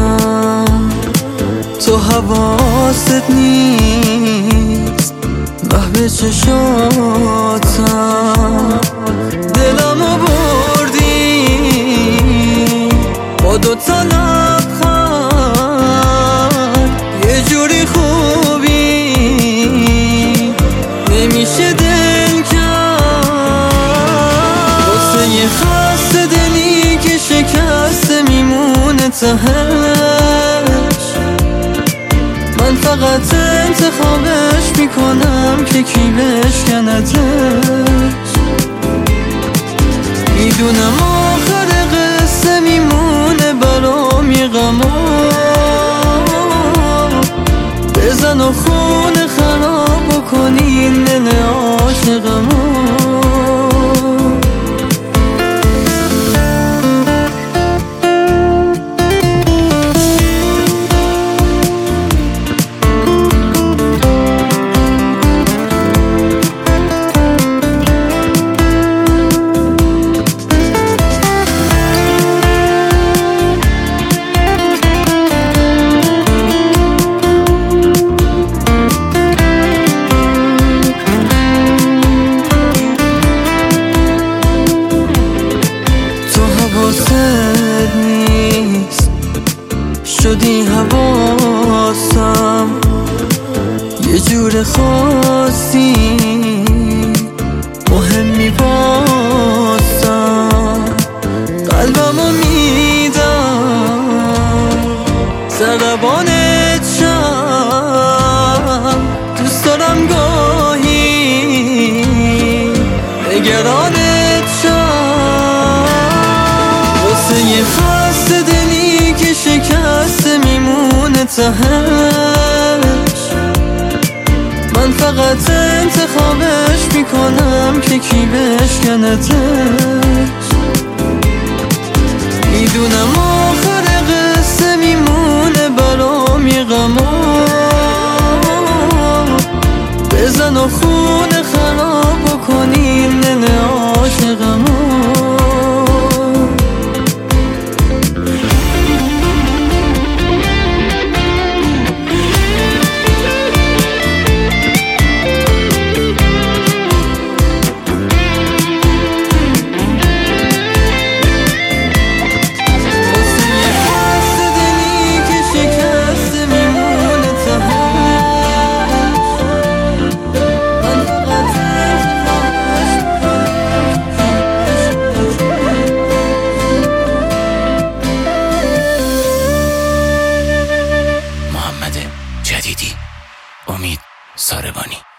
تو حواست نیست محو چشاتم، دلمو بردی با دوتا لبخند، یه جوری خوبی نمیشه دل کرد. واسه یه خسته دلی که شکسته میمونه تهش، من فقط انتخابش میکنم که کی بشکندش. میدونم آخر قصه میمونه برام یه غما، بزن و خونه خراب بکنین دل عاشقمو. نیست شدی حواسم یه جور خاصی مهمی باسم، قلبمو میدم ضربانت شم، دوست دارم گاهی نگرانت شم. واسه یه خسته دلی که شکسته میمونه تهش، من فقط انتخابش میکنم که کی بشکندش. میدونم آخر قصه میمونه برام یه غما، بزن و خونه خراب بکنین دل عاشقمو. جدیدی امید ساربانی.